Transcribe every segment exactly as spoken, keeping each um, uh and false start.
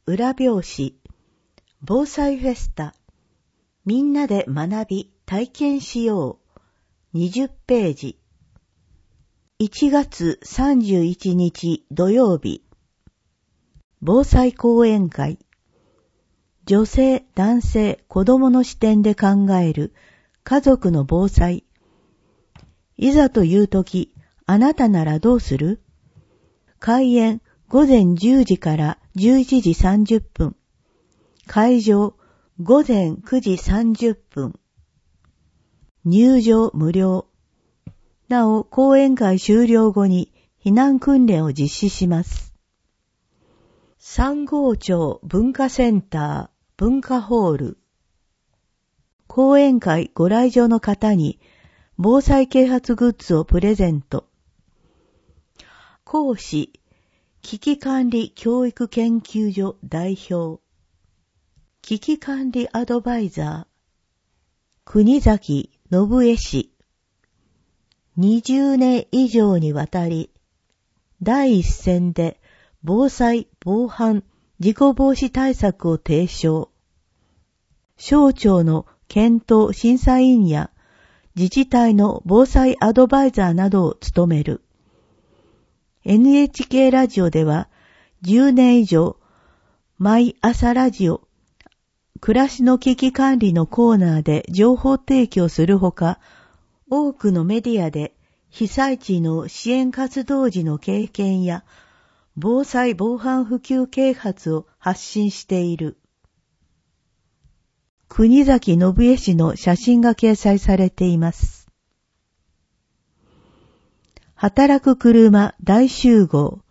裏表紙、防災フェスタ、みんなで学び体験しよう、にじゅっページ。いちがつさんじゅういちにち土曜日、防災講演会。女性、男性、子供の視点で考える家族の防災。いざというとき、あなたならどうする？開演ごぜんじゅうじからじゅういちじさんじゅっぷん。会場ごぜんくじさんじゅっぷん。入場無料。なお、講演会終了後に避難訓練を実施します。三郷町文化センター文化ホール。講演会ご来場の方に防災啓発グッズをプレゼント。講師、危機管理教育研究所代表。危機管理アドバイザー。国崎信江氏。にじゅうねん以上にわたり、第一線で防災、防犯、事故防止対策を提唱。省庁の検討審査員や自治体の防災アドバイザーなどを務める。エヌエイチケー ラジオではじゅうねん以上、毎朝ラジオ、暮らしの危機管理のコーナーで情報提供するほか、多くのメディアで被災地の支援活動時の経験や防災防犯普及啓発を発信している。国崎信江氏の写真が掲載されています。働く車大集合。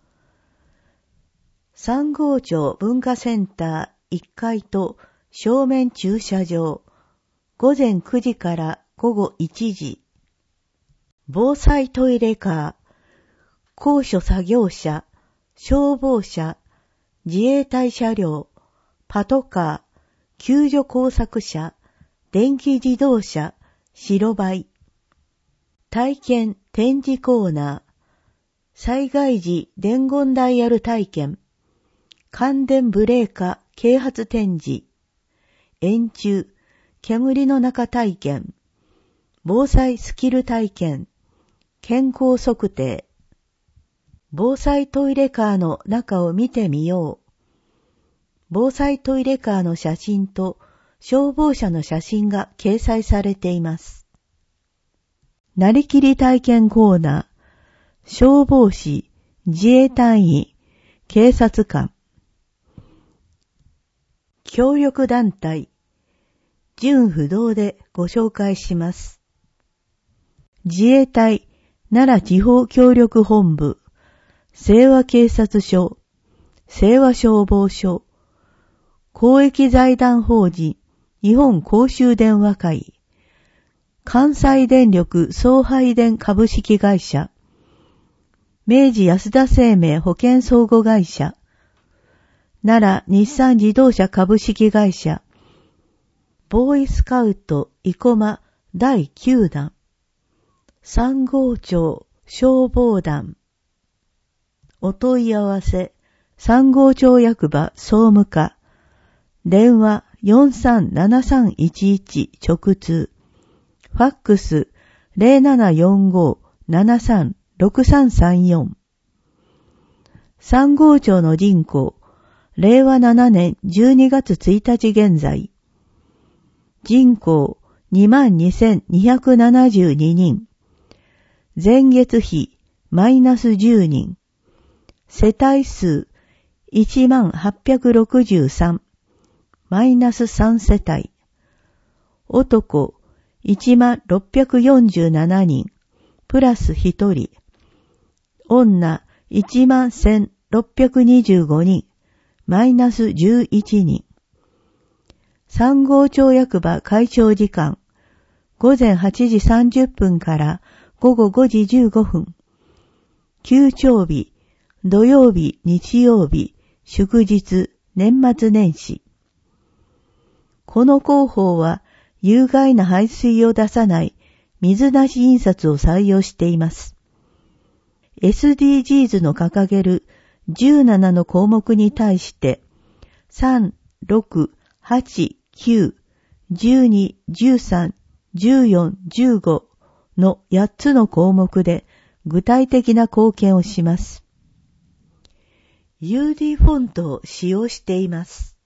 三郷町文化センターいっかいと正面駐車場。ごぜんくじからごごいちじ。防災トイレカー。高所作業車。消防車。自衛隊車両。パトカー。救助工作車。電気自動車。白バイ。体験展示コーナー。災害時伝言ダイヤル体験。感電ブレーカ啓発展示。円柱。煙の中体験。防災スキル体験。健康測定。防災トイレカーの中を見てみよう。防災トイレカーの写真と消防車の写真が掲載されています。なりきり体験コーナー、消防士、自衛隊員、警察官。協力団体、純不動でご紹介します。自衛隊、奈良地方協力本部、清和警察署、清和消防署、公益財団法人、日本公衆電話会、関西電力送配電株式会社、明治安田生命保険相互会社、奈良日産自動車株式会社、ボーイスカウト生駒だいきゅうだん、三郷町消防団。お問い合わせ、三郷町役場総務課、電話 よんさんななさんいちいち 直通。ファックス ゼロななよんご ななさん ろくさんさんよん。三郷町の人口、れいわななねんじゅうにがつついたち現在。人口 にまんにせんにひゃくななじゅうににん。前月比マイナスじゅうにん。世帯数いちまんはっぴゃくろくじゅうさん。マイナスさんせたい。男いちまんろっぴゃくよんじゅうななにん、プラスひとり。女いちまんせんろっぴゃくにじゅうごにん、マイナスじゅういちにん。三郷町役場開庁時間、ごぜんはちじさんじゅっぷんからごごごじじゅうごふん。休庁日、土曜日、日曜日、祝日、年末年始。この広報は、有害な排水を出さない水なし印刷を採用しています。エスディージーズ の掲げるじゅうななの項目に対して、 さん、ろく、はち、きゅう、じゅうに、じゅうさん、じゅうよん、じゅうごのやっつの項目で具体的な貢献をします。ユーディー フォントを使用しています。